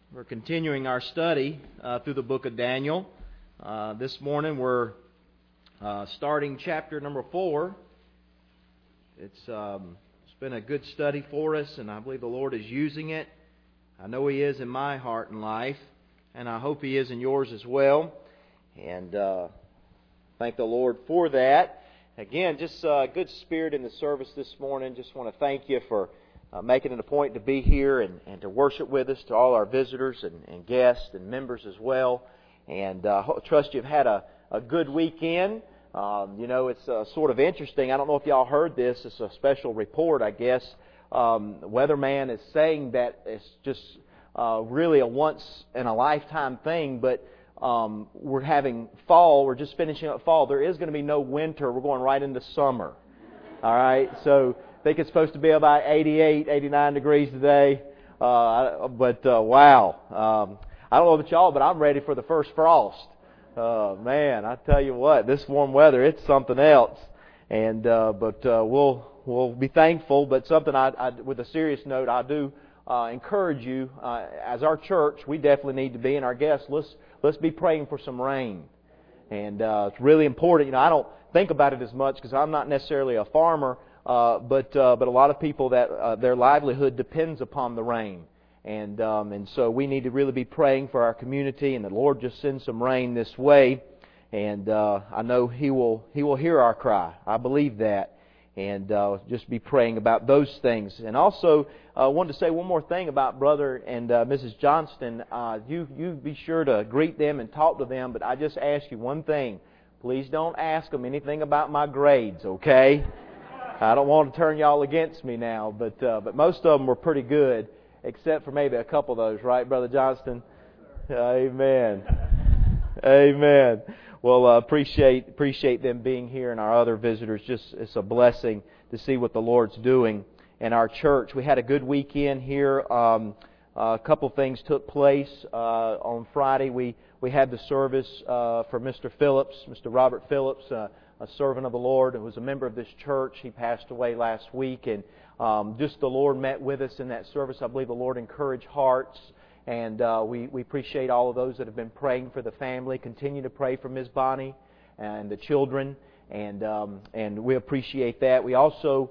We're continuing our study through the book of Daniel. This morning we're starting chapter number 4. It's been a good study for us, and I believe the Lord is using it. I know He is in my heart and life, and I hope He is in yours as well. And thank the Lord for that. Again, just good spirit in the service this morning. Just want to thank you for making it a point to be here and to worship with us, to all our visitors and guests and members as well. And trust you've had a good weekend. It's sort of interesting. I don't know if y'all heard this. It's a special report, I guess. The weatherman is saying that it's just really a once-in-a-lifetime thing, but we're having fall. We're just finishing up fall. There is going to be no winter. We're going right into summer. All right? So I think it's supposed to be about 88, 89 degrees today. Wow. I don't know about y'all, but I'm ready for the first frost. Man, I tell you what, this warm weather, it's something else. And we'll be thankful. But something with a serious note, I do encourage you, as our church, we definitely need to be, and our guests, let's be praying for some rain. And it's really important. I don't think about it as much because I'm not necessarily a farmer, but a lot of people that their livelihood depends upon the rain. And so we need to really be praying for our community, and the Lord just send some rain this way. And I know He will hear our cry. I believe that. And just be praying about those things. And also, I wanted to say one more thing about Brother and Mrs. Johnston. You be sure to greet them and talk to them. But I just ask you one thing. Please don't ask them anything about my grades, okay? I don't want to turn y'all against me now. But most of them were pretty good, except for maybe a couple of those, right, Brother Johnston? Amen. Amen. Well, appreciate them being here and our other visitors. Just it's a blessing to see what the Lord's doing in our church. We had a good weekend here. A couple things took place on Friday. We had the service for Mr. Phillips, Mr. Robert Phillips, a servant of the Lord who was a member of this church. He passed away last week, and just the Lord met with us in that service. I believe the Lord encouraged hearts. And we appreciate all of those that have been praying for the family. Continue to pray for Ms. Bonnie and the children, and we appreciate that. We also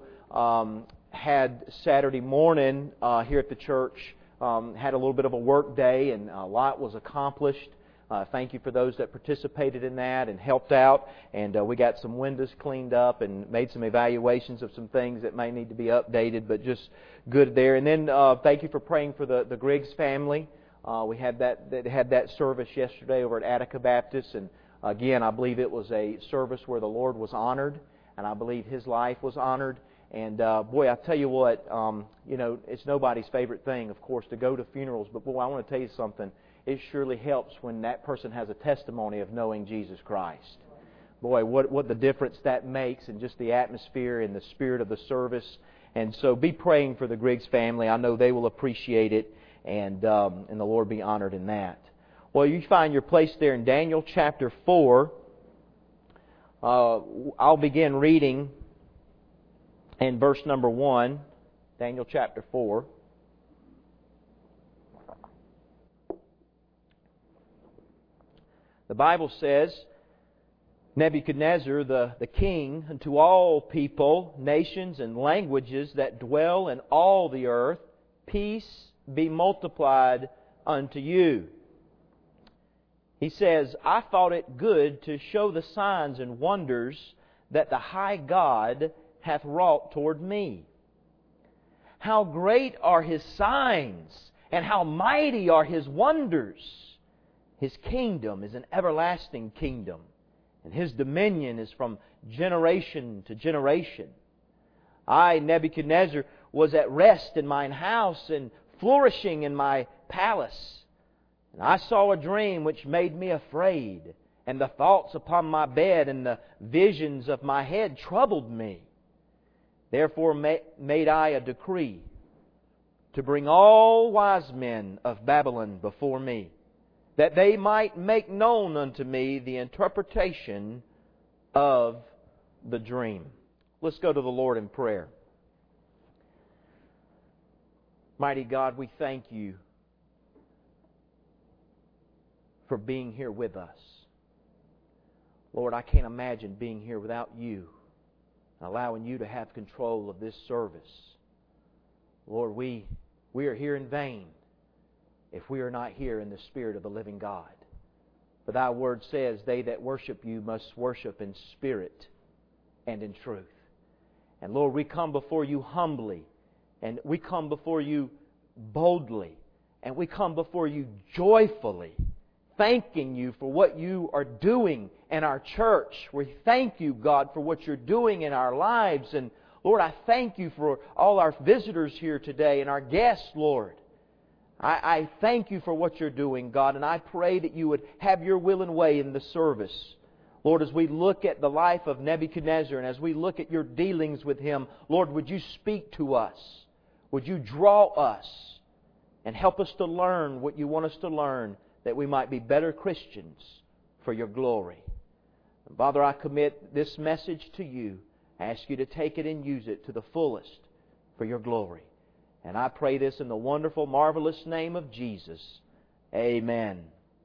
had Saturday morning here at the church, had a little bit of a work day, and a lot was accomplished. Thank you for those that participated in that and helped out. And we got some windows cleaned up and made some evaluations of some things that may need to be updated, but just good there. And then thank you for praying for the Griggs family. We had that service yesterday over at Attica Baptist, and again, I believe it was a service where the Lord was honored, and I believe His life was honored. And boy, I tell you what, it's nobody's favorite thing, of course, to go to funerals. But boy, I want to tell you something. It surely helps when that person has a testimony of knowing Jesus Christ. Boy, what the difference that makes in just the atmosphere and the spirit of the service. And so be praying for the Griggs family. I know they will appreciate it, and the Lord be honored in that. Well, you find your place there in Daniel chapter 4. I'll begin reading in verse number 1, Daniel chapter 4. The Bible says, Nebuchadnezzar, the king, unto all people, nations, and languages that dwell in all the earth, peace be multiplied unto you. He says, I thought it good to show the signs and wonders that the high God hath wrought toward me. How great are His signs, and how mighty are His wonders! His kingdom is an everlasting kingdom, and His dominion is from generation to generation. I, Nebuchadnezzar, was at rest in mine house, and flourishing in my palace. And I saw a dream which made me afraid, and the thoughts upon my bed and the visions of my head troubled me. Therefore made I a decree to bring all wise men of Babylon before me, that they might make known unto me the interpretation of the dream. Let's go to the Lord in prayer. Mighty God, we thank You for being here with us. Lord, I can't imagine being here without You, allowing You to have control of this service. Lord, we are here in vain if we are not here in the Spirit of the living God. For Thy Word says, they that worship You must worship in spirit and in truth. And Lord, we come before You humbly, and we come before You boldly, and we come before You joyfully, thanking You for what You are doing in our church. We thank You, God, for what You're doing in our lives. And Lord, I thank You for all our visitors here today and our guests, Lord. I thank You for what You're doing, God, and I pray that You would have Your will and way in the service. Lord, as we look at the life of Nebuchadnezzar and as we look at Your dealings with him, Lord, would You speak to us? Would You draw us and help us to learn what You want us to learn, that we might be better Christians for Your glory. And Father, I commit this message to You. I ask You to take it and use it to the fullest for Your glory. And I pray this in the wonderful, marvelous name of Jesus. Amen.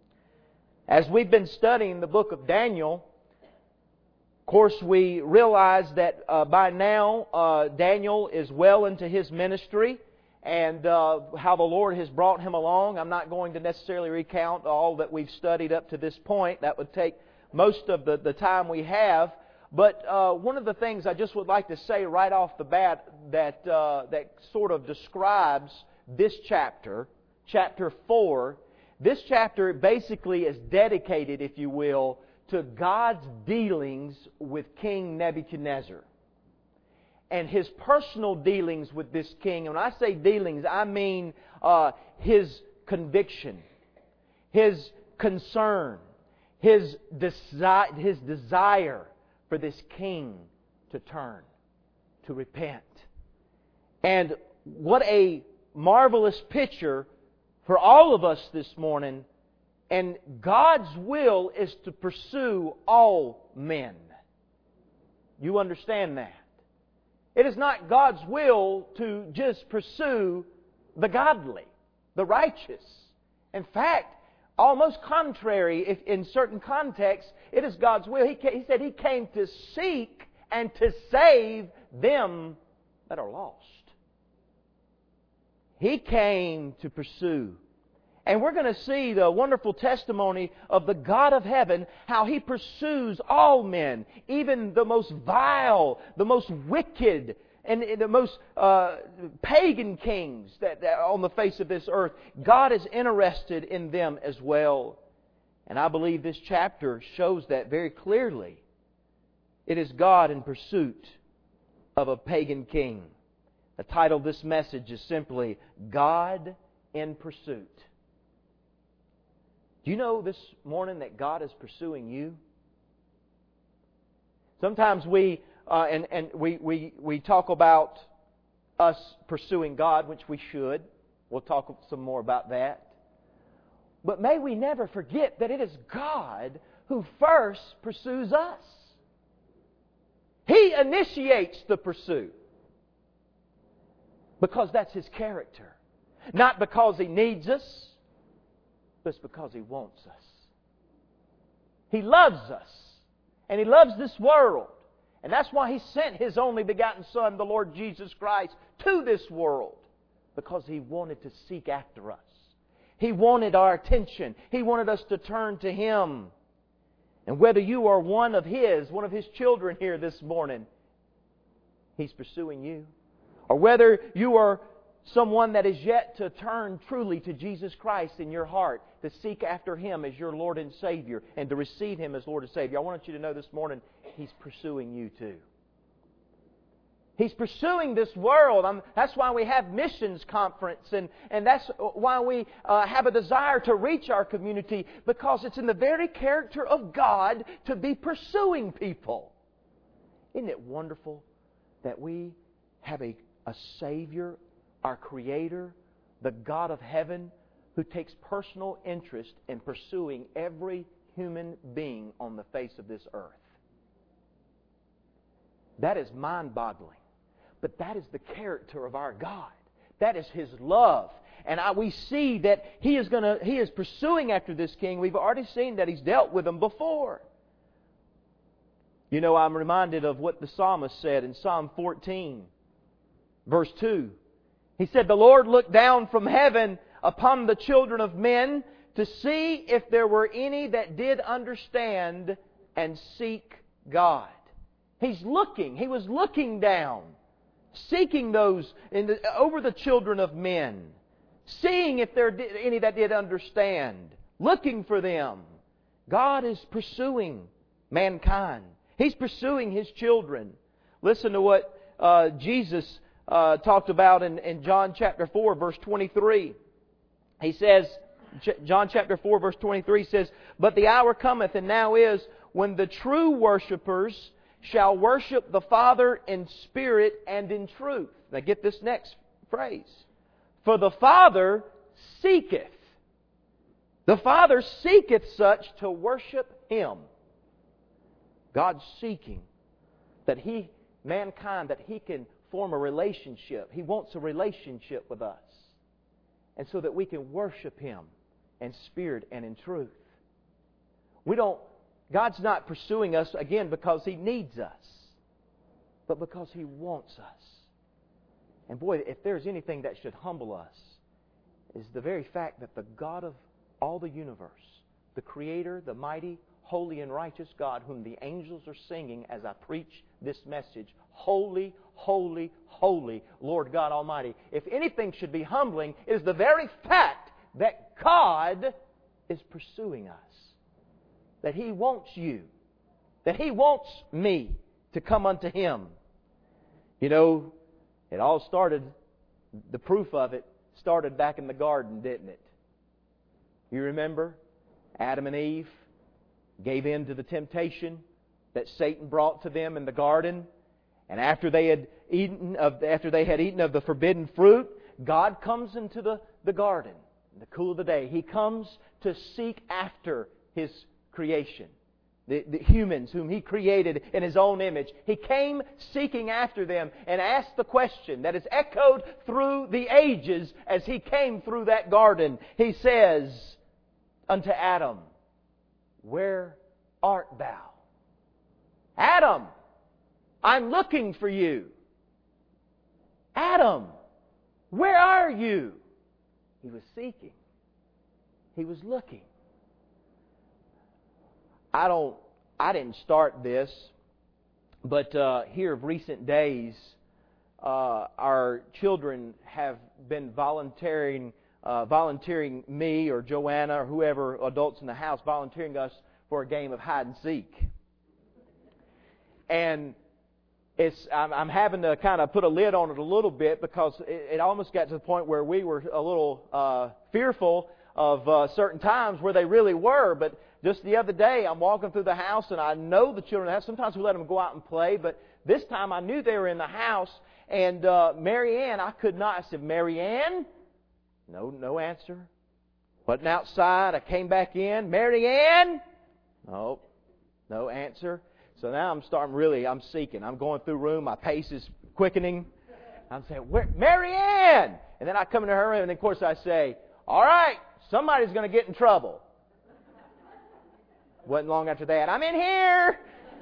As we've been studying the book of Daniel, of course we realize that by now Daniel is well into his ministry and how the Lord has brought him along. I'm not going to necessarily recount all that we've studied up to this point. That would take most of the time we have. But one of the things I just would like to say right off the bat that sort of describes this chapter, chapter 4, this chapter basically is dedicated, if you will, to God's dealings with King Nebuchadnezzar. And His personal dealings with this king. And when I say dealings, I mean His conviction, His concern, His desire for this king to turn, to repent. And what a marvelous picture for all of us this morning. And God's will is to pursue all men. You understand that? It is not God's will to just pursue the godly, the righteous. In fact, almost contrary, if in certain contexts, it is God's will. He said He came to seek and to save them that are lost. He came to pursue. And we're going to see the wonderful testimony of the God of heaven, how He pursues all men, even the most vile, the most wicked, and the most pagan kings that on the face of this earth. God is interested in them as well. And I believe this chapter shows that very clearly. It is God in pursuit of a pagan king. The title of this message is simply, God in Pursuit. Do you know this morning that God is pursuing you? Sometimes we talk about us pursuing God, which we should. We'll talk some more about that. But may we never forget that it is God who first pursues us. He initiates the pursuit. Because that's His character. Not because He needs us, but it's because He wants us. He loves us. And He loves this world. And that's why He sent His only begotten Son, the Lord Jesus Christ, to this world. Because He wanted to seek after us. He wanted our attention. He wanted us to turn to Him. And whether you are one of His children here this morning, He's pursuing you. Or whether you are someone that is yet to turn truly to Jesus Christ in your heart, to seek after Him as your Lord and Savior, and to receive Him as Lord and Savior. I want you to know this morning, He's pursuing you too. He's pursuing this world. That's why we have missions conference, and that's why we have a desire to reach our community, because it's in the very character of God to be pursuing people. Isn't it wonderful that we have a Savior, our Creator, the God of heaven, who takes personal interest in pursuing every human being on the face of this earth? That is mind-boggling. But that is the character of our God. That is His love. And we see that He is pursuing after this king. We've already seen that He's dealt with them before. You know, I'm reminded of what the psalmist said in Psalm 14, verse 2. He said, "The Lord looked down from heaven upon the children of men to see if there were any that did understand and seek God." He's looking. He was looking down, seeking those over the children of men, seeing if there were any that did understand, looking for them. God is pursuing mankind. He's pursuing His children. Listen to what Jesus talked about in John chapter 4, verse 23. He says, John chapter 4, verse 23 says, "But the hour cometh, and now is, when the true worshipers shall worship the Father in spirit and in truth." Now get this next phrase. "For the Father seeketh." The Father seeketh such to worship Him. God's seeking that mankind, that He can form a relationship. He wants a relationship with us. And so that we can worship Him in spirit and in truth. God's not pursuing us, again, because He needs us, but because He wants us. And boy, if there's anything that should humble us, is the very fact that the God of all the universe, the Creator, the mighty, holy and righteous God, whom the angels are singing as I preach this message, "Holy, holy, holy, Lord God Almighty." If anything should be humbling, it is the very fact that God is pursuing us. That He wants you. That He wants me to come unto Him. You know, it all started, the proof of it started back in the garden, didn't it? You remember? Adam and Eve gave in to the temptation that Satan brought to them in the garden. And after they had eaten of the forbidden fruit, God comes into the garden in the cool of the day. He comes to seek after His creation, the humans whom He created in His own image. He came seeking after them and asked the question that is echoed through the ages as He came through that garden. He says unto Adam, "Where art thou?" Adam, I'm looking for you. Adam, where are you? He was seeking. He was looking. I didn't start this, but here of recent days, our children have been volunteering me or Joanna or whoever adults in the house volunteering us for a game of hide and seek. And I'm having to kind of put a lid on it a little bit because it almost got to the point where we were a little fearful of certain times where they really were. But just the other day, I'm walking through the house and I know the children in the house. Sometimes we let them go out and play, but this time I knew they were in the house. And Mary Ann, I could not. I said, "Mary Ann?" No answer. Wasn't outside. I came back in. "Mary Ann?" No answer. So now I'm seeking. I'm going through room. My pace is quickening. I'm saying, "Where, Mary Ann?" And then I come into her room, and of course I say, "All right, somebody's going to get in trouble." Wasn't long after that, "I'm in here."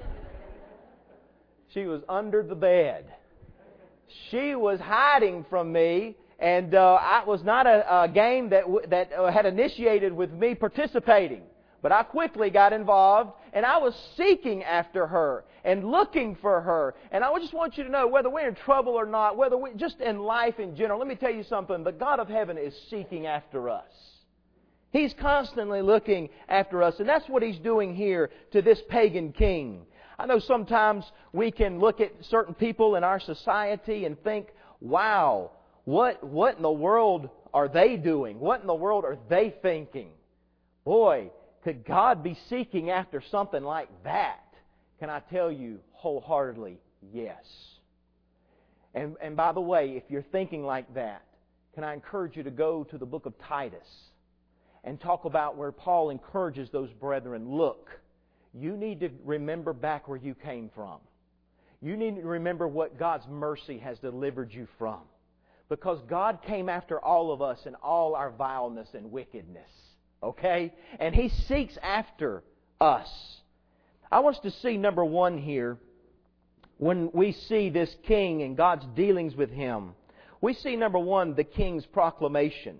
She was under the bed. She was hiding from me, and it was not a game that had initiated with me participating. But I quickly got involved, and I was seeking after her and looking for her. And I just want you to know, whether we're in trouble or not, whether we just in life in general, let me tell you something. The God of heaven is seeking after us. He's constantly looking after us, and that's what He's doing here to this pagan king. I know sometimes we can look at certain people in our society and think, wow, what in the world are they doing? What in the world are they thinking? Boy, could God be seeking after something like that? Can I tell you wholeheartedly, yes. And by the way, if you're thinking like that, can I encourage you to go to the book of Titus and talk about where Paul encourages those brethren, look, you need to remember back where you came from. You need to remember what God's mercy has delivered you from. Because God came after all of us in all our vileness and wickedness. Okay? And He seeks after us. I want us to see, number one here, when we see this king and God's dealings with him, we see, number one, the king's proclamation.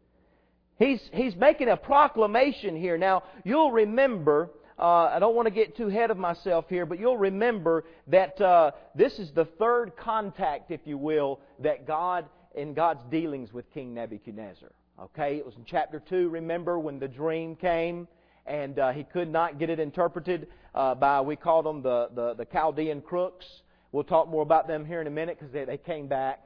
He's making a proclamation here. Now, you'll remember, I don't want to get too ahead of myself here, but you'll remember that this is the third contact, if you will, that in God's dealings with King Nebuchadnezzar. Okay, it was in chapter 2, remember, when the dream came and he could not get it interpreted by, we call them the Chaldean crooks. We'll talk more about them here in a minute because they came back.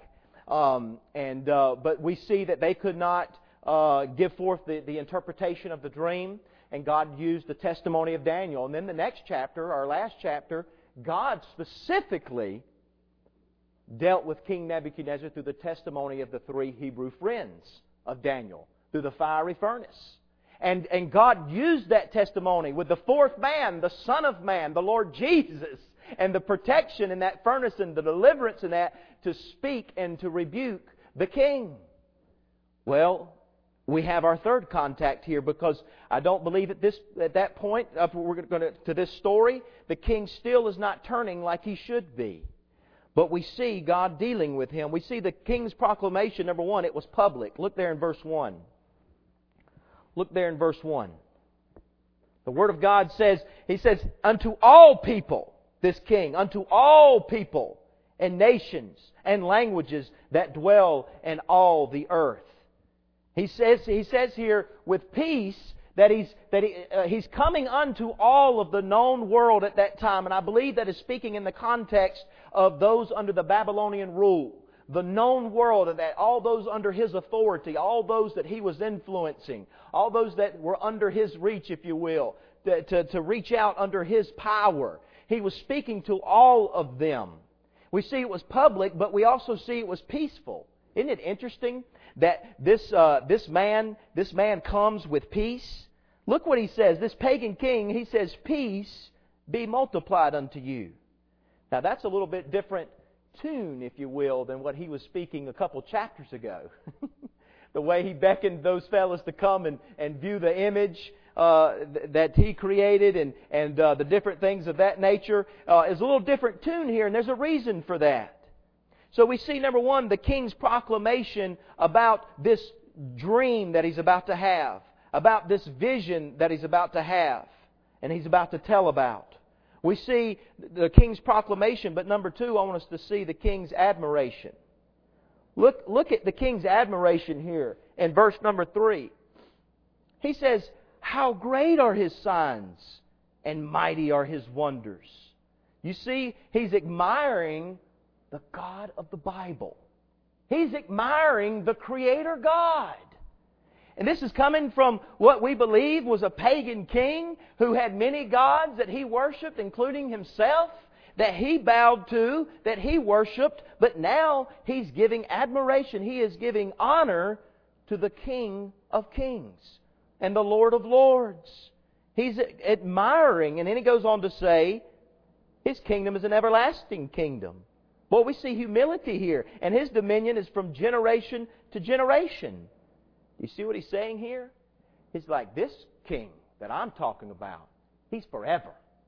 But we see that they could not give forth the interpretation of the dream, and God used the testimony of Daniel. And then the next chapter, our last chapter, God specifically dealt with King Nebuchadnezzar through the testimony of the three Hebrew friends of Daniel, through the fiery furnace. And God used that testimony with the fourth man, the Son of Man, the Lord Jesus, and the protection in that furnace and the deliverance in that to speak and to rebuke the king. Well, we have our third contact here, because I don't believe at that point, we're going to this story, the king still is not turning like he should be. But we see God dealing with him. We see the king's proclamation, number one, it was public. Look there in verse 1. Look there in verse 1. The Word of God says, He says, unto all people, this king, unto all people and nations and languages that dwell in all the earth. He says here with peace that he's coming unto all of the known world at that time. And I believe that is speaking in the context of those under the Babylonian rule. The known world, and that all those under his authority, all those that he was influencing, all those that were under his reach, if you will, to reach out under his power. He was speaking to all of them. We see it was public, but we also see it was peaceful. Isn't it interesting that this man comes with peace? Look what he says. This pagan king, he says, peace be multiplied unto you. Now that's a little bit different tune, if you will, than what he was speaking a couple chapters ago. The way he beckoned those fellows to come and view the image that he created and the different things of that nature is a little different tune here, and there's a reason for that. So we see, number one, the king's proclamation about this dream that he's about to have, about this vision that he's about to have, and he's about to tell about. We see the king's proclamation, but number two, I want us to see the king's admiration. Look at the king's admiration here in verse number 3. He says, how great are His signs and mighty are His wonders. You see, he's admiring the God of the Bible. He's admiring the Creator God. And this is coming from what we believe was a pagan king who had many gods that he worshipped, including himself, that he bowed to, that he worshipped. But now he's giving admiration. He is giving honor to the King of Kings and the Lord of Lords. He's admiring. And then he goes on to say, His kingdom is an everlasting kingdom. Well, we see humility here. And His dominion is from generation to generation. You see what he's saying here? He's like, this king that I'm talking about, he's forever.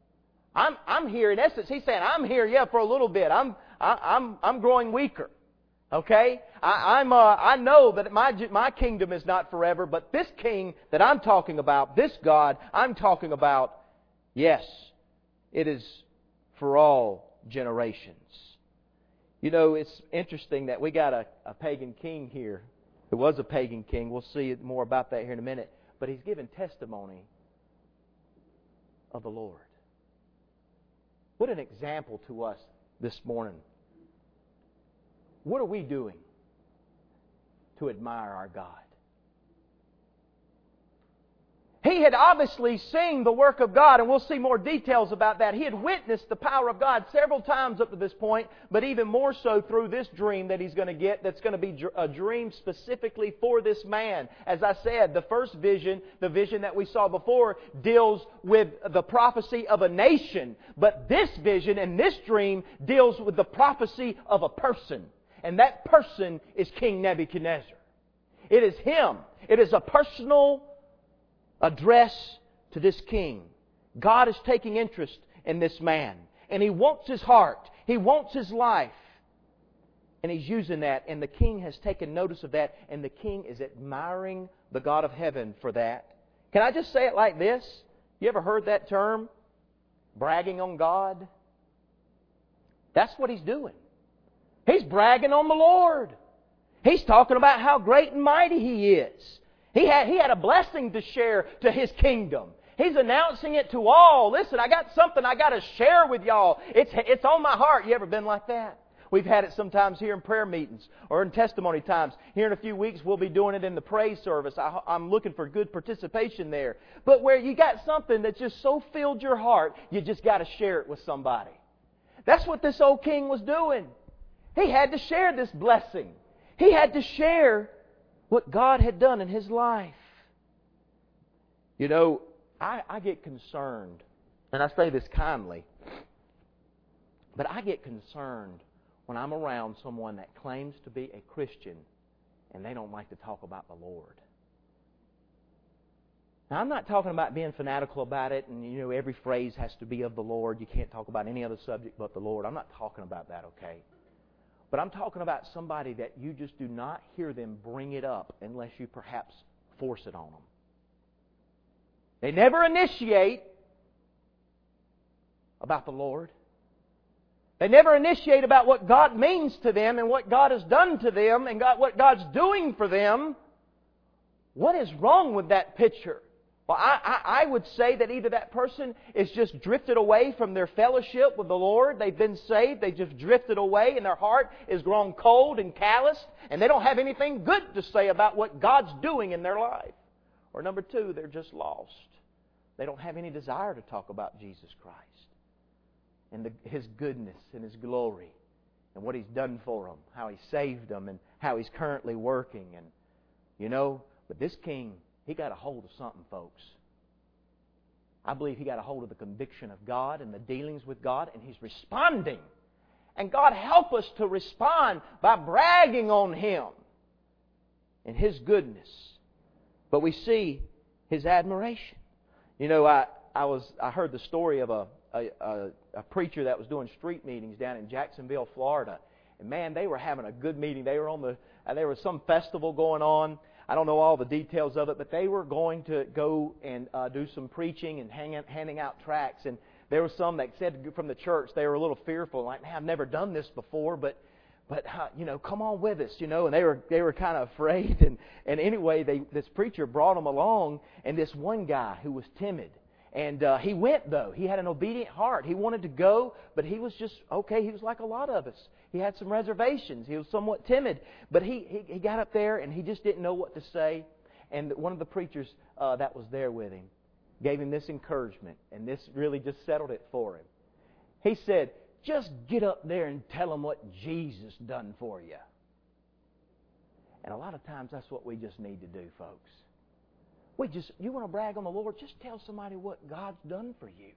I'm here, in essence, he's saying, I'm here, for a little bit. I'm growing weaker. Okay? I know that my kingdom is not forever, but this king that I'm talking about, this God I'm talking about, yes, it is for all generations. You know, it's interesting that we got a pagan king here. Who was a pagan king. We'll see more about that here in a minute. But he's given testimony of the Lord. What an example to us this morning. What are we doing to admire our God? He had obviously seen the work of God, and we'll see more details about that. He had witnessed the power of God several times up to this point, but even more so through this dream that he's going to get, that's going to be a dream specifically for this man. As I said, the first vision, the vision that we saw before, deals with the prophecy of a nation. But this vision and this dream deals with the prophecy of a person. and that person is King Nebuchadnezzar. It is him. It is a personal address to this king. God is taking interest in this man, and He wants his heart. He wants his life. And He's using that, and the king has taken notice of that, and the king is admiring the God of heaven for that. Can I just say it like this? You ever heard that term? Bragging on God? That's what he's doing. He's bragging on the Lord. He's talking about how great and mighty He is. He had a blessing to share to His kingdom. He's announcing it to all. Listen, I got something I got to share with y'all. It's on my heart. You ever been like that? We've had it sometimes here in prayer meetings or in testimony times. Here in a few weeks, we'll be doing it in the praise service. I'm looking for good participation there. But where you got something that just so filled your heart, you just got to share it with somebody. That's what this old king was doing. He had to share this blessing. He had to share what God had done in his life. You know, I get concerned, and I say this kindly, but I get concerned when I'm around someone that claims to be a Christian and they don't like to talk about the Lord. Now, I'm not talking about being fanatical about it and, you know, every phrase has to be of the Lord. You can't talk about any other subject but the Lord. I'm not talking about that, okay? But I'm talking about somebody that you just do not hear them bring it up unless you perhaps force it on them. They never initiate about the Lord. They never initiate about what God means to them and what God has done to them and what God's doing for them. What is wrong with that picture? Well, I would say that either that person is just drifted away from their fellowship with the Lord. They've been saved. They just drifted away and their heart is grown cold and calloused and they don't have anything good to say about what God's doing in their life. Or number two, they're just lost. They don't have any desire to talk about Jesus Christ and His goodness and His glory and what He's done for them, how He saved them and how He's currently working. And you know, but this king, he got a hold of something, folks. I believe he got a hold of the conviction of God and the dealings with God, and he's responding. And God help us to respond by bragging on Him and His goodness. But we see his admiration. You know, I heard the story of a preacher that was doing street meetings down in Jacksonville, Florida. And man, they were having a good meeting. They were there was some festival going on. I don't know all the details of it, but they were going to go and do some preaching and handing out tracts. And there were some that said from the church, they were a little fearful, like, man, I've never done this before, but you know, come on with us, you know. And they were kind of afraid. And anyway, this preacher brought them along, and this one guy who was timid. And he went, though. He had an obedient heart. He wanted to go, but he was just, okay, he was like a lot of us. He had some reservations. He was somewhat timid. But he got up there, and he just didn't know what to say. And one of the preachers that was there with him gave him this encouragement, and this really just settled it for him. He said, just get up there and tell them what Jesus done for you. And a lot of times that's what we just need to do, folks. You want to brag on the Lord, just tell somebody what God's done for you.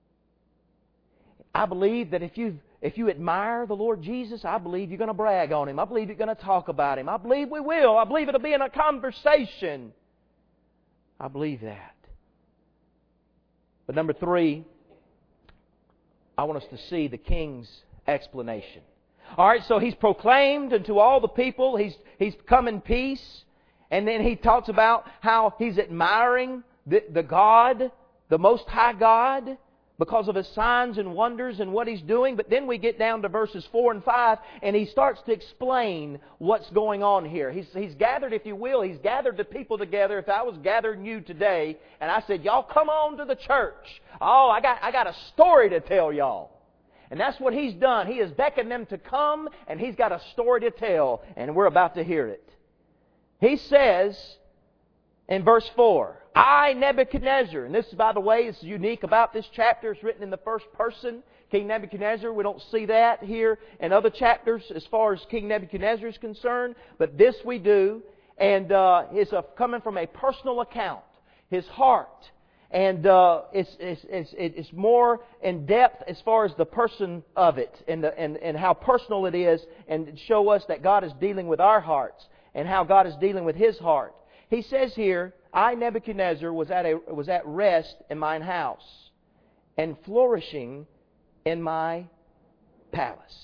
I believe that if you admire the Lord Jesus, I believe you're going to brag on Him. I believe you're going to talk about Him. I believe we will. I believe it'll be in a conversation. I believe that. But number 3, I want us to see the king's explanation. All right, so he's proclaimed unto all the people. He's come in peace. And then he talks about how he's admiring the God, the Most High God, because of His signs and wonders and what He's doing. But then we get down to verses 4 and 5, and he starts to explain what's going on here. He's gathered, if you will, he's gathered the people together. If I was gathering you today, and I said, y'all come on to the church. Oh, I got a story to tell y'all. And that's what he's done. He has beckoned them to come, and he's got a story to tell, and we're about to hear it. He says in verse 4, I, Nebuchadnezzar, and this, by the way, is unique about this chapter. It's written in the first person, King Nebuchadnezzar. We don't see that here in other chapters as far as King Nebuchadnezzar is concerned, but this we do. And it's coming from a personal account, his heart. And it's more in depth as far as the person of it and how personal it is, and show us that God is dealing with our hearts and how God is dealing with His heart. He says here, I, Nebuchadnezzar, was at rest in mine house and flourishing in my palace.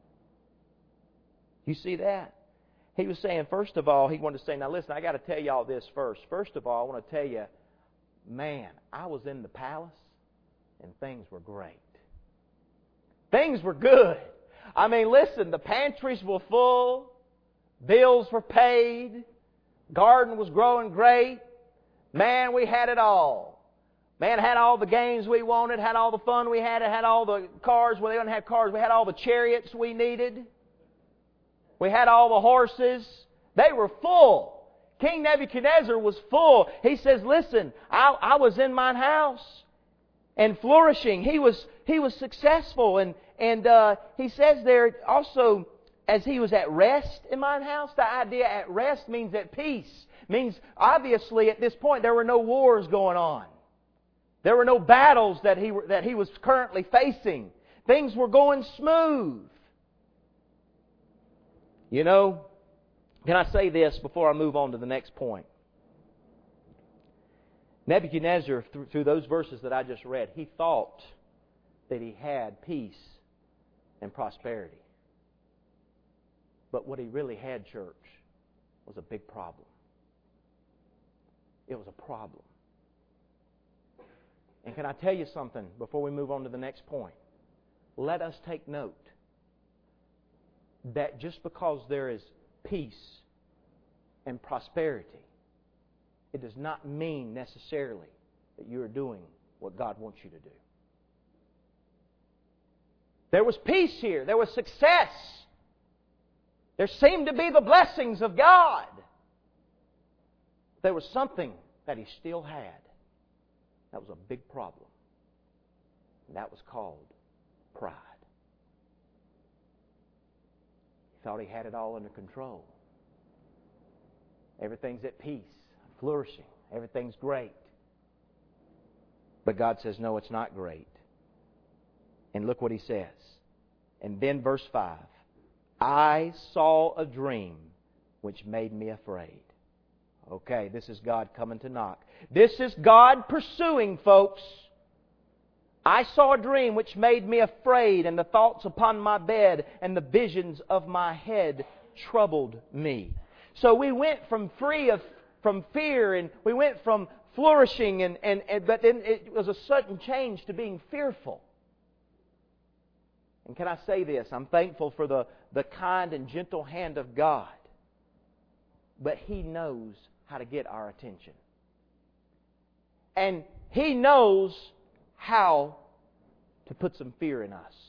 You see that? He was saying, first of all, he wanted to say, now listen, I got to tell you all this first. First of all, I want to tell you, man, I was in the palace and things were great. Things were good. I mean, listen, the pantries were full, bills were paid, garden was growing great. Man, we had it all. Man, had all the games we wanted, had all the fun we had all the cars. Well, they didn't have cars. We had all the chariots we needed. We had all the horses. They were full. King Nebuchadnezzar was full. He says, listen, I was in mine house and flourishing. He was successful. And he says there also, as he was at rest in mine house, the idea at rest means at peace. Means, obviously, at this point, there were no wars going on. There were no battles that he was currently facing. Things were going smooth. You know, can I say this before I move on to the next point? Nebuchadnezzar, through those verses that I just read, he thought that he had peace and prosperity. But what he really had, church, was a big problem. It was a problem. And can I tell you something before we move on to the next point? Let us take note that just because there is peace and prosperity, it does not mean necessarily that you are doing what God wants you to do. There was peace here. There was success. There seemed to be the blessings of God. There was something that he still had. That was a big problem. And that was called pride. He thought he had it all under control. Everything's at peace, flourishing. Everything's great. But God says, no, it's not great. And look what he says. And then verse 5. I saw a dream which made me afraid. Okay, this is God coming to knock. This is God pursuing, folks. I saw a dream which made me afraid, and the thoughts upon my bed and the visions of my head troubled me. So we went from from fear, and we went from flourishing, but then it was a sudden change to being fearful. And can I say this? I'm thankful for the kind and gentle hand of God. But He knows how to get our attention. And He knows how to put some fear in us.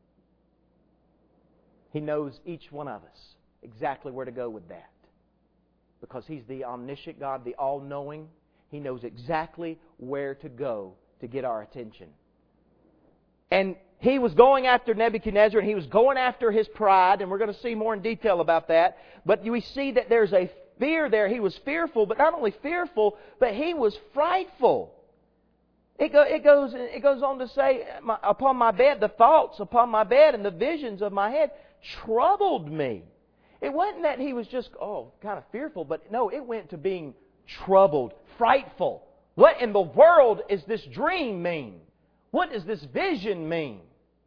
He knows each one of us exactly where to go with that. Because He's the omniscient God, the all-knowing. He knows exactly where to go to get our attention. And He was going after Nebuchadnezzar, and He was going after his pride, and we're going to see more in detail about that. But we see that there's a fear there. He was fearful, but not only fearful, but he was frightful. It goes on to say, upon my bed, the thoughts upon my bed and the visions of my head troubled me. It wasn't that he was just, kind of fearful, but no, it went to being troubled, frightful. What in the world does this dream mean? What does this vision mean?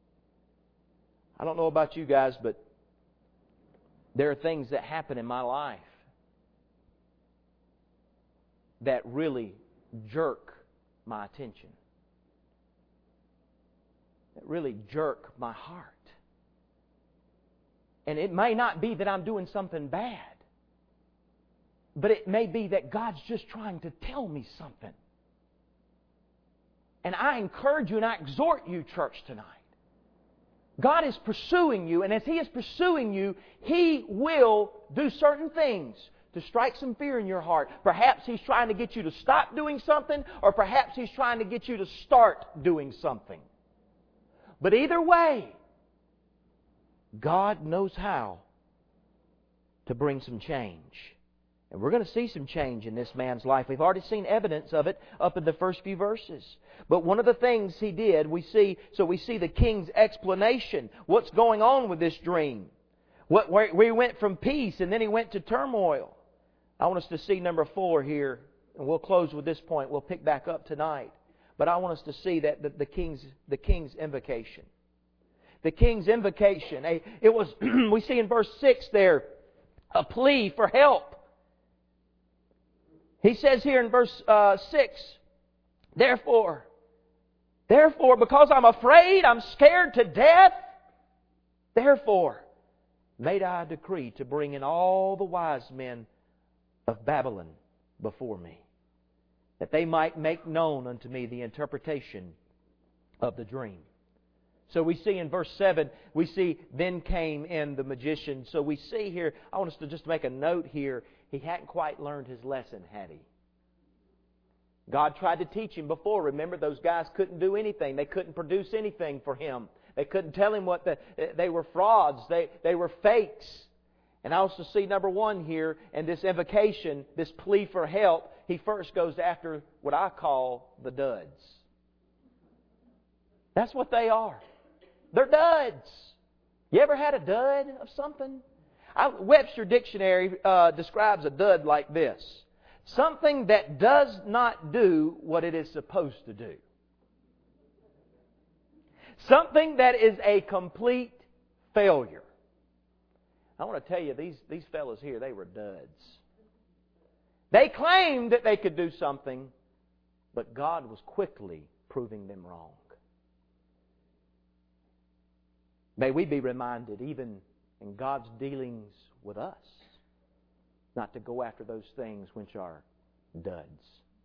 I don't know about you guys, but there are things that happen in my life that really jerk my attention. That really jerk my heart. And it may not be that I'm doing something bad, but it may be that God's just trying to tell me something. And I encourage you and I exhort you, church, tonight. God is pursuing you, and as He is pursuing you, He will do certain things to strike some fear in your heart. Perhaps He's trying to get you to stop doing something, or perhaps He's trying to get you to start doing something. But either way, God knows how to bring some change. And we're going to see some change in this man's life. We've already seen evidence of it up in the first few verses. But one of the things he did, we see the king's explanation. What's going on with this dream? Where he went from peace and then he went to turmoil. I want us to see number 4 here. And we'll close with this point. We'll pick back up tonight. But I want us to see that the king's invocation. The king's invocation. It was, we see in verse 6 there, a plea for help. He says here in verse 6, Therefore, because I'm afraid, I'm scared to death, therefore, made I a decree to bring in all the wise men of Babylon before me, that they might make known unto me the interpretation of the dream. So we see in verse 7, we see, then came in the magician. So we see here, I want us to just make a note here, he hadn't quite learned his lesson, had he? God tried to teach him before. Remember, those guys couldn't do anything. They couldn't produce anything for him. They couldn't tell him they were frauds. They were fakes. And I also see number 1 here in this invocation, this plea for help, he first goes after what I call the duds. That's what they are. They're duds. You ever had a dud of something? Webster Dictionary describes a dud like this. Something that does not do what it is supposed to do. Something that is a complete failure. I want to tell you, these fellows here, they were duds. They claimed that they could do something, but God was quickly proving them wrong. May we be reminded, even in God's dealings with us, not to go after those things which are duds.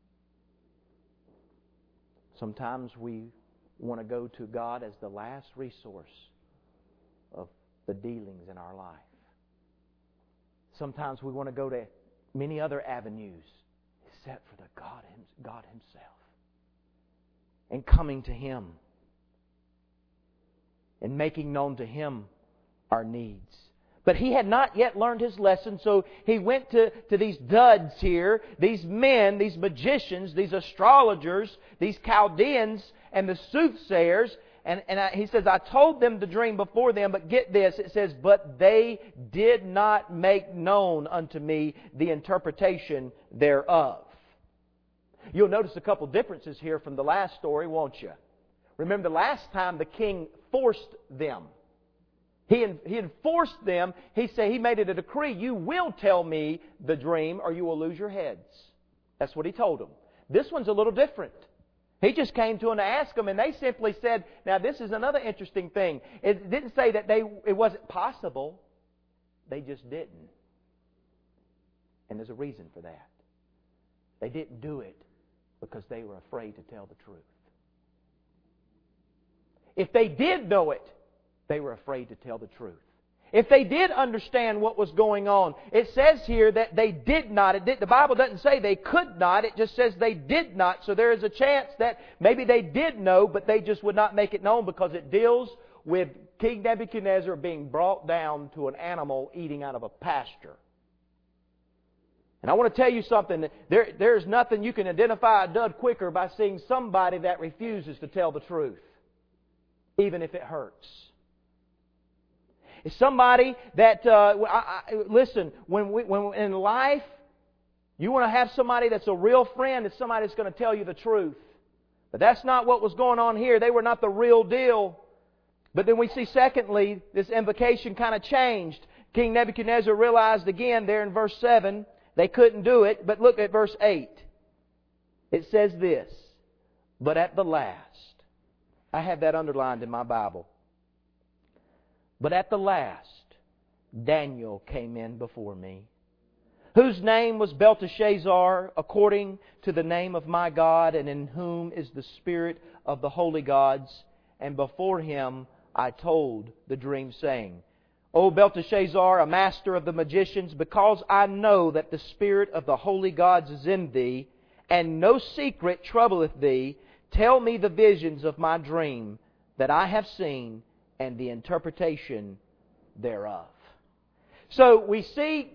Sometimes we want to go to God as the last resource of the dealings in our life. Sometimes we want to go to many other avenues except for the God Himself. And coming to Him and making known to Him our needs. But he had not yet learned his lesson, so he went to these duds here, these men, these magicians, these astrologers, these Chaldeans, and the soothsayers. And he says, I told them the dream before them, but get this, it says, but they did not make known unto me the interpretation thereof. You'll notice a couple differences here from the last story, won't you? Remember the last time the king forced them. He enforced them. He made it a decree. You will tell me the dream or you will lose your heads. That's what he told them. This one's a little different. He just came to them to ask them and they simply said, now this is another interesting thing. It didn't say that it wasn't possible. They just didn't. And there's a reason for that. They didn't do it because they were afraid to tell the truth. If they did know it, they were afraid to tell the truth. If they did understand what was going on, it says here that they did not. The Bible doesn't say they could not. It just says they did not. So there is a chance that maybe they did know, but they just would not make it known because it deals with King Nebuchadnezzar being brought down to an animal eating out of a pasture. And I want to tell you something. There's nothing you can identify a dud quicker by seeing somebody that refuses to tell the truth, even if it hurts. It's somebody that, listen, when in life, you want to have somebody that's a real friend, it's somebody that's going to tell you the truth. But that's not what was going on here. They were not the real deal. But then we see, secondly, this invocation kind of changed. King Nebuchadnezzar realized again there in verse 7, they couldn't do it. But look at verse 8. It says this, but at the last, I have that underlined in my Bible. But at the last, Daniel came in before me, whose name was Belteshazzar, according to the name of my God, and in whom is the spirit of the holy gods. And before him I told the dream, saying, O Belteshazzar, a master of the magicians, because I know that the spirit of the holy gods is in thee, and no secret troubleth thee, tell me the visions of my dream that I have seen, and the interpretation thereof. So we see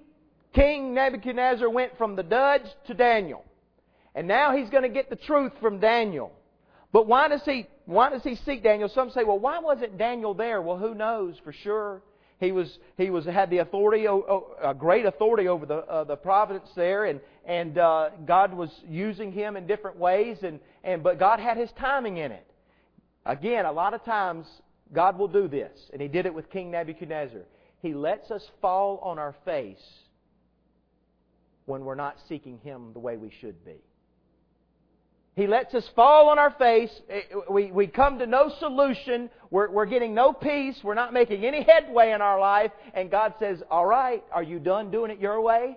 King Nebuchadnezzar went from the duds to Daniel. And now he's going to get the truth from Daniel. But why does he seek Daniel? Some say, well, why wasn't Daniel there? Well, who knows for sure. He had the authority, a great authority over the province there, and God was using him in different ways, but God had His timing in it. Again, a lot of times God will do this, and He did it with King Nebuchadnezzar. He lets us fall on our face when we're not seeking Him the way we should be. He lets us fall on our face. We come to no solution. We're getting no peace. We're not making any headway in our life. And God says, all right, are you done doing it your way?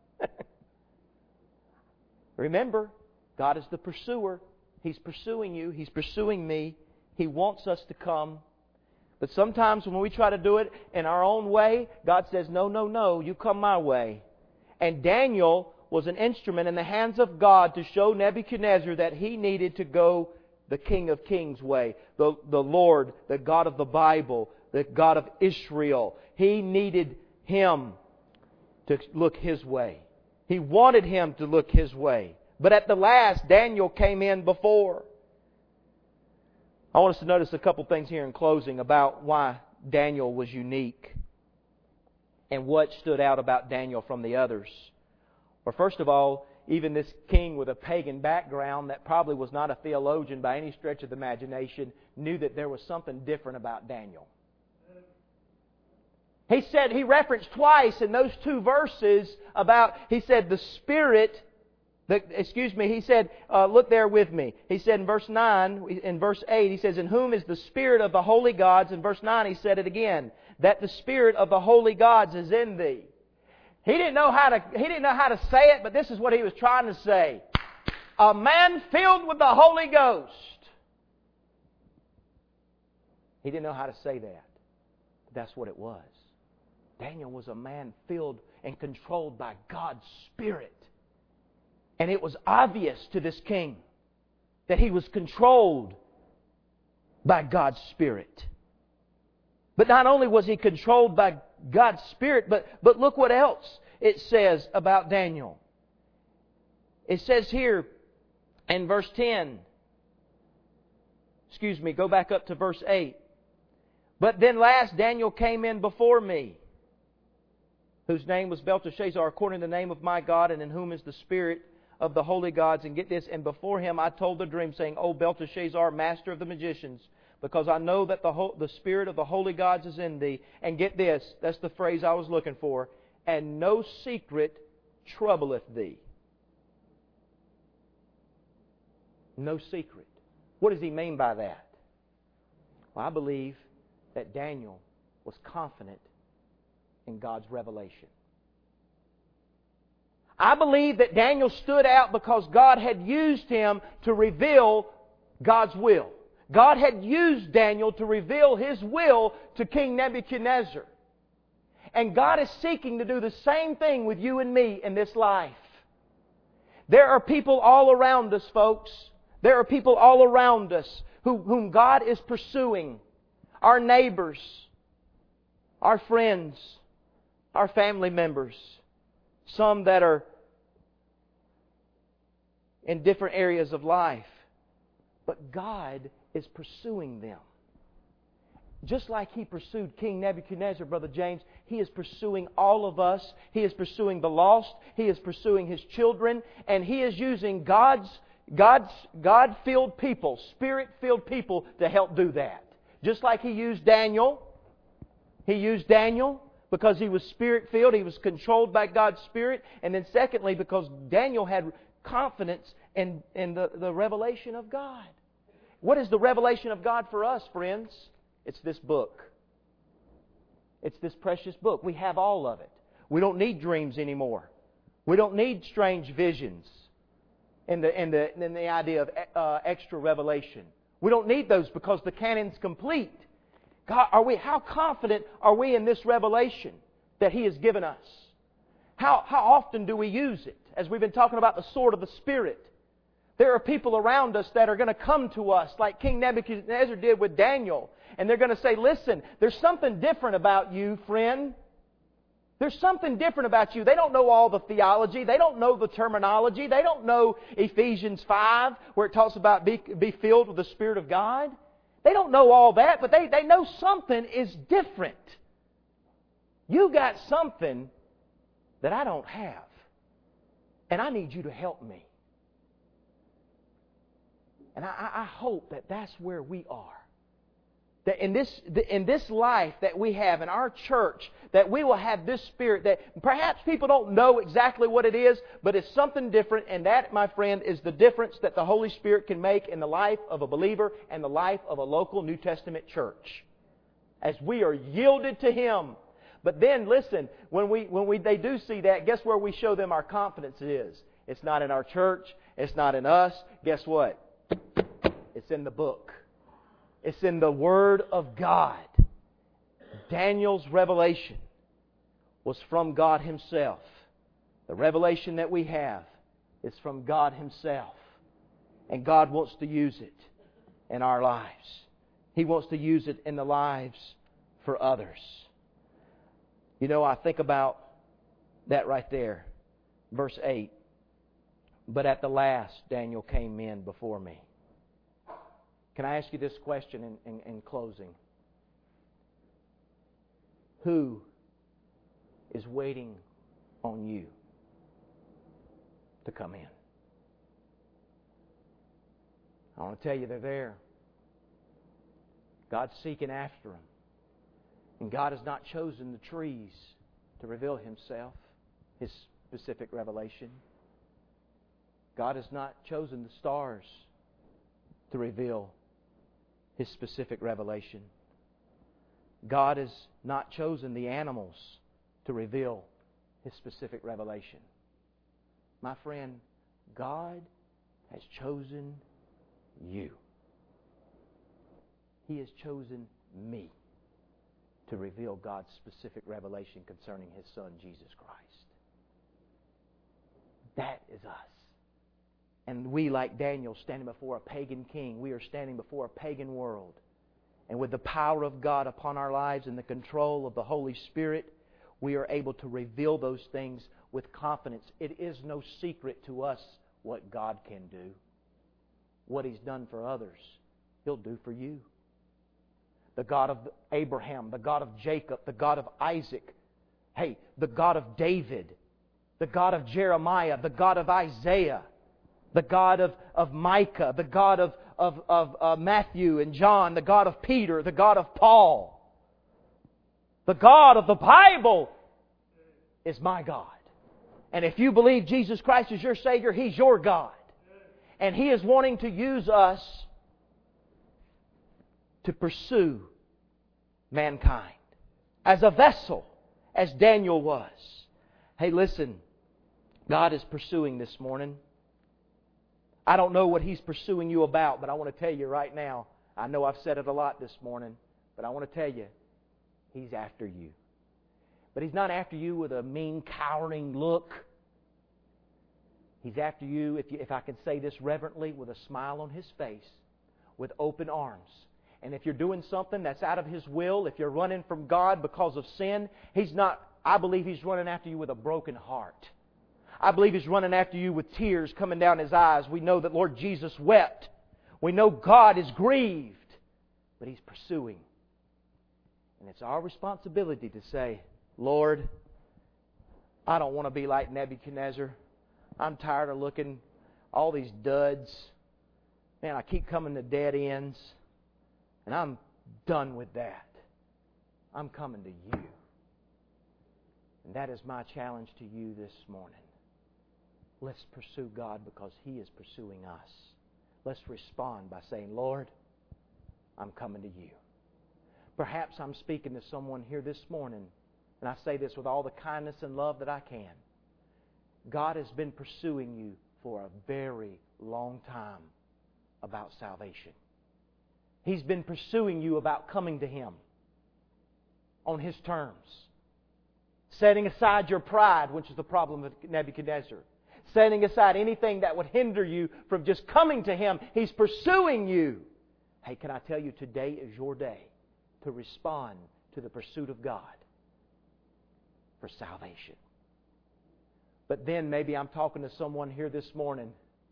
Remember, God is the pursuer. He's pursuing you. He's pursuing me. He wants us to come. But sometimes when we try to do it in our own way, God says, no, no, no, you come my way. And Daniel was an instrument in the hands of God to show Nebuchadnezzar that he needed to go the King of Kings way, the Lord, the God of the Bible, the God of Israel. He needed him to look his way. He wanted him to look his way. But at the last, Daniel came in before. I want us to notice a couple things here in closing about why Daniel was unique and what stood out about Daniel from the others. Well, first of all, even this king with a pagan background that probably was not a theologian by any stretch of the imagination knew that there was something different about Daniel. He referenced twice in those two verses about, he said, the Spirit, he said, look there with me. He said in verse 9, in verse 8, he says, in whom is the Spirit of the holy gods? In verse 9, he said it again, that the Spirit of the holy gods is in thee. He didn't know how to say it, but this is what he was trying to say. A man filled with the Holy Ghost. He didn't know how to say that. But that's what it was. Daniel was a man filled and controlled by God's Spirit. And it was obvious to this king that he was controlled by God's Spirit. But not only was he controlled by God's Spirit, but look what else it says about Daniel. It says here in verse 10, go back up to verse 8. But then last Daniel came in before me, whose name was Belteshazzar, according to the name of my God, and in whom is the Spirit of the holy gods. And get this, and before him I told the dream, saying, O Belteshazzar, master of the magicians, because I know that the Spirit of the holy gods is in thee. And get this, that's the phrase I was looking for. And no secret troubleth thee. No secret. What does he mean by that? Well, I believe that Daniel was confident in God's revelation. I believe that Daniel stood out because God had used him to reveal God's will. God had used Daniel to reveal His will to King Nebuchadnezzar. And God is seeking to do the same thing with you and me in this life. There are people all around us, folks. There are people all around us whom God is pursuing. Our neighbors, our friends, our family members. Some that are in different areas of life. But God is pursuing them. Just like He pursued King Nebuchadnezzar, Brother James, He is pursuing all of us. He is pursuing the lost. He is pursuing His children. And He is using God-filled people, Spirit-filled people to help do that. Just like He used Daniel. He used Daniel because he was Spirit-filled. He was controlled by God's Spirit. And then secondly, because Daniel had confidence in the revelation of God. What is the revelation of God for us, friends? It's this book. It's this precious book. We have all of it. We don't need dreams anymore. We don't need strange visions in the idea of extra revelation. We don't need those because the canon's complete. God, how confident are we in this revelation that He has given us? How often do we use it? As we've been talking about the sword of the Spirit. There are people around us that are going to come to us like King Nebuchadnezzar did with Daniel. And they're going to say, listen, there's something different about you, friend. There's something different about you. They don't know all the theology. They don't know the terminology. They don't know Ephesians 5, where it talks about be filled with the Spirit of God. They don't know all that, but they know something is different. You got something that I don't have. And I need you to help me. And I hope that that's where we are. That in this life that we have, in our church, that we will have this Spirit that perhaps people don't know exactly what it is, but it's something different, and that, my friend, is the difference that the Holy Spirit can make in the life of a believer and the life of a local New Testament church. As we are yielded to Him. But then, listen, when they do see that, guess where we show them our confidence is? It's not in our church. It's not in us. Guess what? It's in the book. It's in the Word of God. Daniel's revelation was from God Himself. The revelation that we have is from God Himself. And God wants to use it in our lives. He wants to use it in the lives for others. You know, I think about that right there. Verse 8. But at the last, Daniel came in before me. Can I ask you this question in closing? Who is waiting on you to come in? I want to tell you they're there. God's seeking after them. And God has not chosen the trees to reveal Himself, His specific revelation. God has not chosen the stars to reveal His specific revelation. God has not chosen the animals to reveal His specific revelation. My friend, God has chosen you. He has chosen me to reveal God's specific revelation concerning His Son, Jesus Christ. That is us. And we, like Daniel, standing before a pagan king, we are standing before a pagan world. And with the power of God upon our lives and the control of the Holy Spirit, we are able to reveal those things with confidence. It is no secret to us what God can do. What He's done for others, He'll do for you. The God of Abraham, the God of Jacob, the God of Isaac, the God of David, the God of Jeremiah, the God of Isaiah, the God of Micah, the God of Matthew and John, the God of Peter, the God of Paul. The God of the Bible is my God. And if you believe Jesus Christ is your Savior, He's your God. And He is wanting to use us to pursue mankind as a vessel, as Daniel was. Hey, listen, God is pursuing this morning. I don't know what He's pursuing you about, but I want to tell you right now, I know I've said it a lot this morning, but I want to tell you, He's after you. But He's not after you with a mean, cowering look. He's after you, if I can say this reverently, with a smile on His face, with open arms. And if you're doing something that's out of His will, if you're running from God because of sin, I believe He's running after you with a broken heart. I believe He's running after you with tears coming down His eyes. We know that Lord Jesus wept. We know God is grieved. But He's pursuing. And it's our responsibility to say, Lord, I don't want to be like Nebuchadnezzar. I'm tired of looking all these duds. Man, I keep coming to dead ends. And I'm done with that. I'm coming to you. And that is my challenge to you this morning. Let's pursue God because He is pursuing us. Let's respond by saying, Lord, I'm coming to you. Perhaps I'm speaking to someone here this morning, and I say this with all the kindness and love that I can. God has been pursuing you for a very long time about salvation. He's been pursuing you about coming to Him on His terms. Setting aside your pride, which is the problem of Nebuchadnezzar. Setting aside anything that would hinder you from just coming to Him. He's pursuing you. Hey, can I tell you, today is your day to respond to the pursuit of God. for salvation. But then maybe I'm talking to someone here this morning,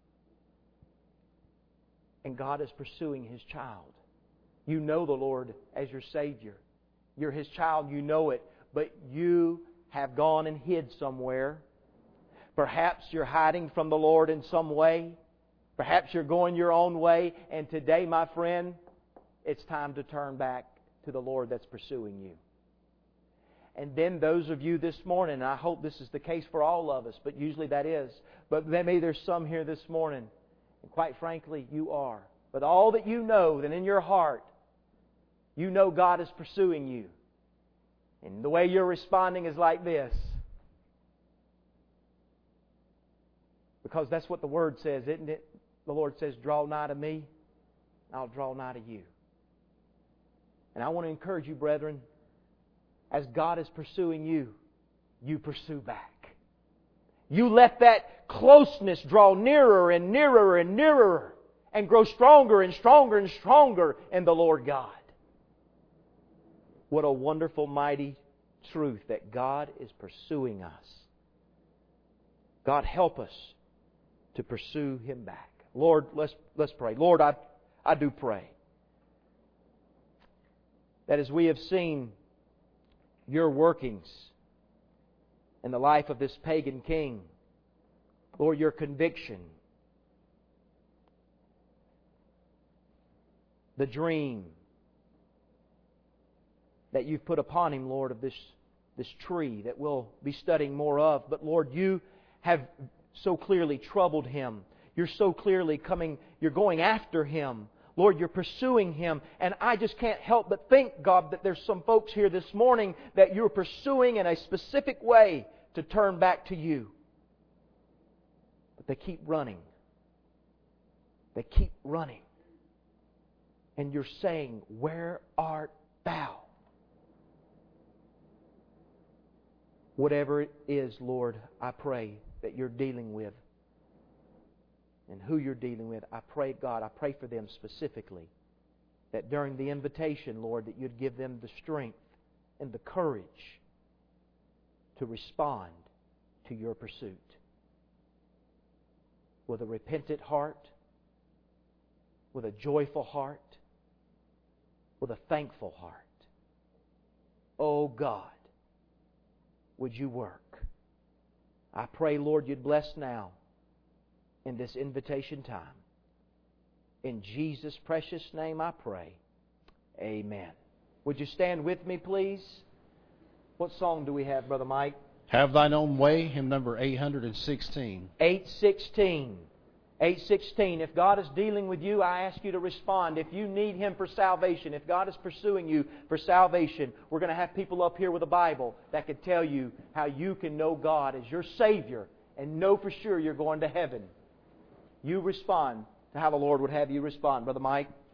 and God is pursuing His child. You know the Lord as your Savior. You're His child, you know it, but you have gone and hid somewhere. Perhaps you're hiding from the Lord in some way. Perhaps you're going your own way. And today, my friend, it's time to turn back to the Lord that's pursuing you. And then those of you this morning, and I hope this is the case for all of us, but usually that is. But maybe there's some here this morning, and quite frankly, you are. But all that you know, that in your heart, you know God is pursuing you. And the way you're responding is like this. Because that's what the Word says, isn't it? The Lord says, draw nigh to me, I'll draw nigh to you. And I want to encourage you, brethren, as God is pursuing you, you pursue back. You let that closeness draw nearer and nearer and nearer and grow stronger and stronger and stronger in the Lord God. What a wonderful, mighty truth that God is pursuing us. God, help us to pursue Him back. Lord, let's pray. Lord, I do pray that as we have seen Your workings in the life of this pagan king, Lord, Your conviction, the dream that You've put upon him, Lord, of this tree that we'll be studying more of. But Lord, You have so clearly troubled him. You're so clearly You're going after him. Lord, You're pursuing him. And I just can't help but think, God, that there's some folks here this morning that You're pursuing in a specific way to turn back to You. But they keep running. They keep running. And You're saying, where art Thou? Whatever it is, Lord, I pray that You're dealing with and who You're dealing with. I pray, God, I pray for them specifically that during the invitation, Lord, that You'd give them the strength and the courage to respond to Your pursuit with a repentant heart, with a joyful heart, with a thankful heart. Oh God, would You work? I pray, Lord, You'd bless now in this invitation time. In Jesus' precious name I pray. Amen. Would you stand with me, please? What song do we have, Brother Mike? Have Thine Own Way, hymn number 816. 816. 816. If God is dealing with you, I ask you to respond. If you need Him for salvation, if God is pursuing you for salvation, we're going to have people up here with a Bible that can tell you how you can know God as your Savior and know for sure you're going to heaven. You respond to how the Lord would have you respond. Brother Mike?